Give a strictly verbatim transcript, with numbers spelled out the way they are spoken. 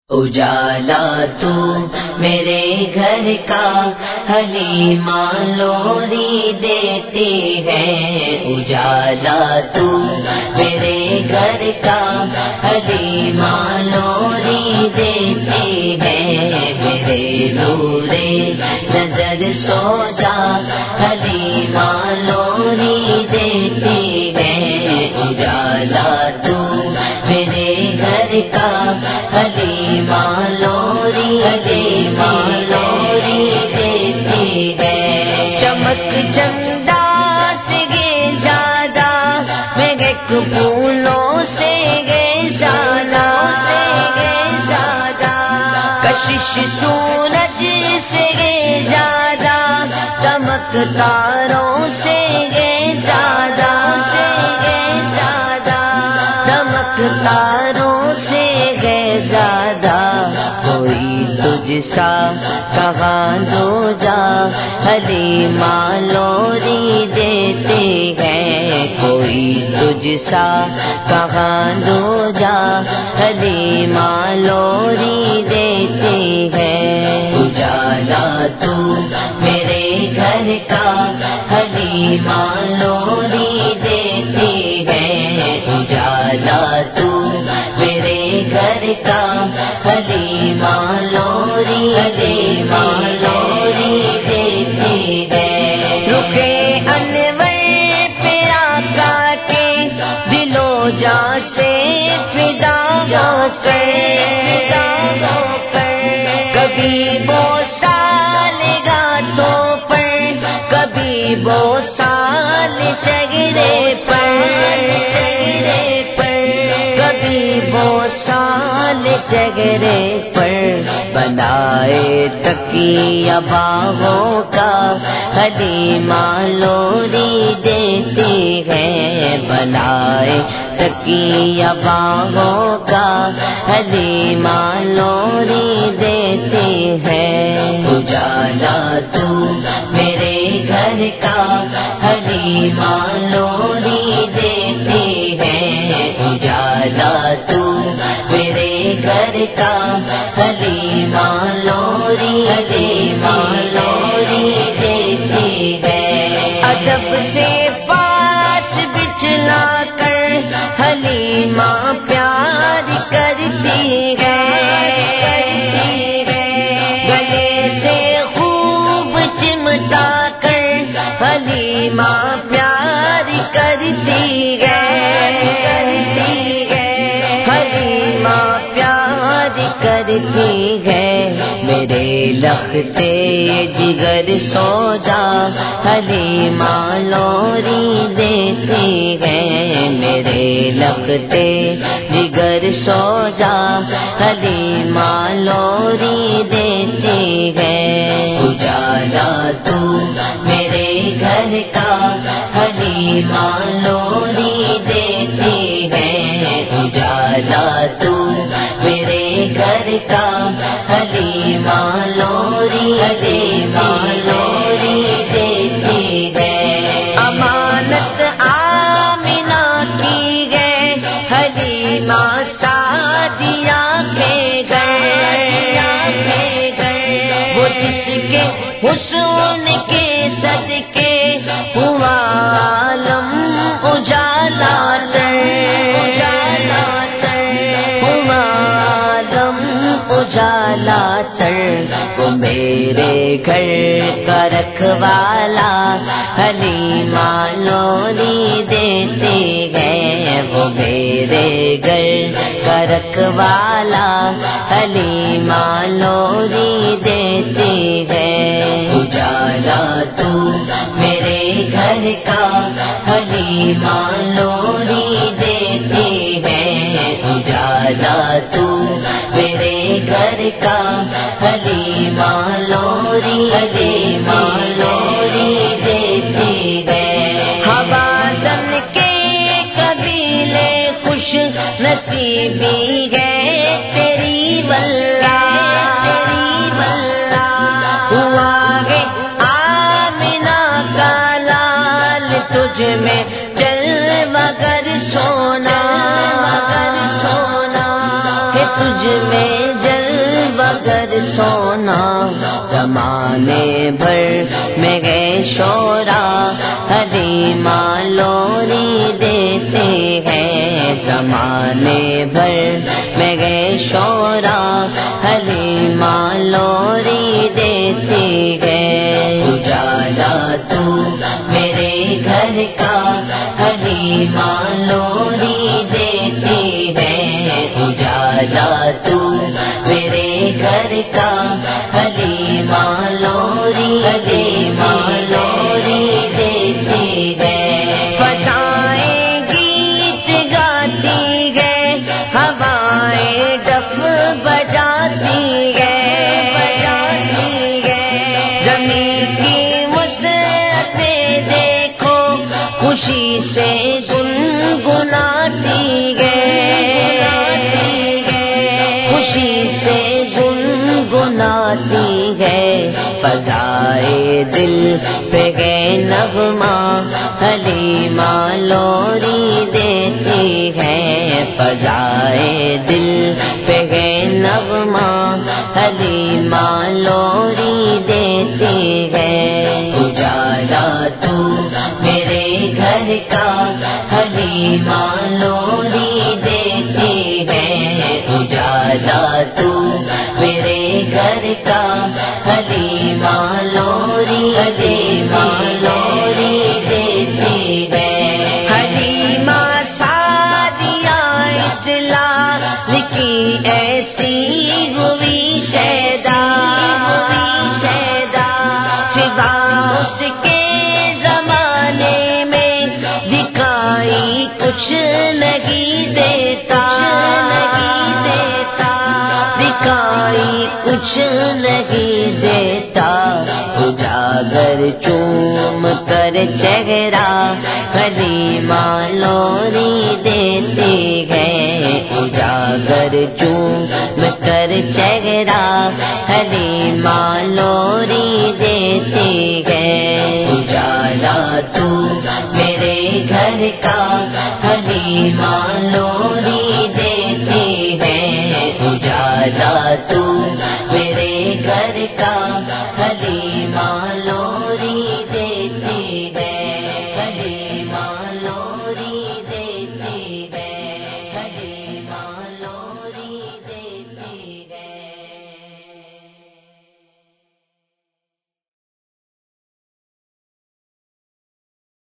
اجالا تو میرے گھر کا حلیمہ لوری دیتی ہے، اجالا تو میرے گھر کا حلیمہ لوری دیتی ہے، میرے نورے نظر سو جا حلیمہ لوری دیتی ہے، اجالا تو میرے گھر کا حلیمہ لوری حلیمہ لوری دیتی ہے، چمک چندا سے گے زیادہ مہک پھولوں سے گے زیادہ سے گے زیادہ، کشش سورج سے گے زیادہ، چمک تاروں سے گے زیادہ سے گے زیادہ، چمک تاروں سے گے زیادہ، کوئی تجھ سا کہاں دو جا حلیمہ لوری دیتی ہے، کوئی تجھ سا کہاں دو جا حلیمہ لوری دیتی ہے، اجالا تو میرے گھر کا حلیمہ لوری دیتی ہے، اجالا تو میرے گھر کا حلیمہ لوری حلیمہ لوری دیتی ہے، رخے انور پہ آقا کے دل و جاں سے فدا ہو کر فدا ہو کر، کبھی بوسال گاتوں پر، کبھی بوسال چہرے پر چہرے پر، کبھی بوسال چہرے پر، بنائے تکیہ باغوں کا حلیمہ لوری دیتی ہے، بنائے تکیہ باغوں کا حلیمہ لوری دیتی ہے، اجالا تو میرے گھر کا حلیمہ لوری دیتی ہے، اجالا تو میرے گھر کا حلیمہ لوری حلیمہ لوری دیتی ہے، ادب سے پاس بچلا کر حلیمہ پیار کرتی ہے، گلے سے خوب چمٹا کر حلیمہ پیار کرتی ہے، حلیمہ پیار کرتی ہے، میرے لختے جگر سو جا حلیمہ لوری دیتی ہے، میرے لختے جگر سو جا حلیمہ لوری دیتی ہے، اجالا تو میرے گھر کا حلیمہ لوری دیتی ہے، اجالا تو میرے گھر کا حلیمہ لوری حلیمہ لوری دیتی ہے، امانت آمنہ کی گئے حلیمہ سعدیہ کے گھر، وہ جس کے حسن کے صدقے ہوا عالم اجالا تر اجالا تر ہوا عالم اجالا تر، وہ میرے گھر کا رکھوالا حلیمہ لوری دیتی ہے، وہ میرے گھر کا رکھوالا حلیمہ لوری دیتی ہے، اجالا تو میرے گھر کا حلیمہ لوری دیتی ہے، اجالا تو میرے گھر کا حلیمہ لوری حلیمہ لوری دیتی ہے، حوازن کے قبیلے خوش نصیبی ہے تیری واللہ تیری واللہ، ہوا ہے آمنہ کا لال تجھ میں چل مگر سونا مگر سونا، کہ تجھ میں جل بغیر سونا زمانے بھر میں گئے شورا حلیمہ لوری دیتے ہیں زمانے بھر میں گئے شورا حلیمہ لوری دیتی ہے اجالا تو میرے گھر کا حلیمہ لوری دیتی ہے اجالا تو میرے گھر کا حلیمہ لوری حلیمہ لوری دیتی ہے فضائیں گیت گاتی ہے ہوائیں ڈف بجاتی ہے بجاتی ہے زمین کی وسعتیں دیکھو خوشی سے گنگناتی ہے خوشی سے گنگناتی ہے فضائے دل پہ گئے نغمہ حلیمہ لوری دیتی ہے فضائے دل پہ گئے نغمہ حلیمہ لوری دیتی ہے اجالا تو میرے گھر کا حلیمہ لوری دیتی ہے اجالا تو میرے گھر کا حلیمہ لوری حلیمہ لوری دیتی ہے حلیمہ سعدیہ اسلام کی ایسی ہوئی شیدا شیدا سوا اس کے زمانے میں دکھائی کچھ نہیں دیتا نہیں دیتا دکھائی کچھ نہیں دیتا اجاگر چوم کر چہرہ حلیمہ لوری دیتی ہے اجاگر چوم کر چہرہ حلیمہ لوری دیتی ہے اجالا تو میرے گھر کا حلیمہ لوری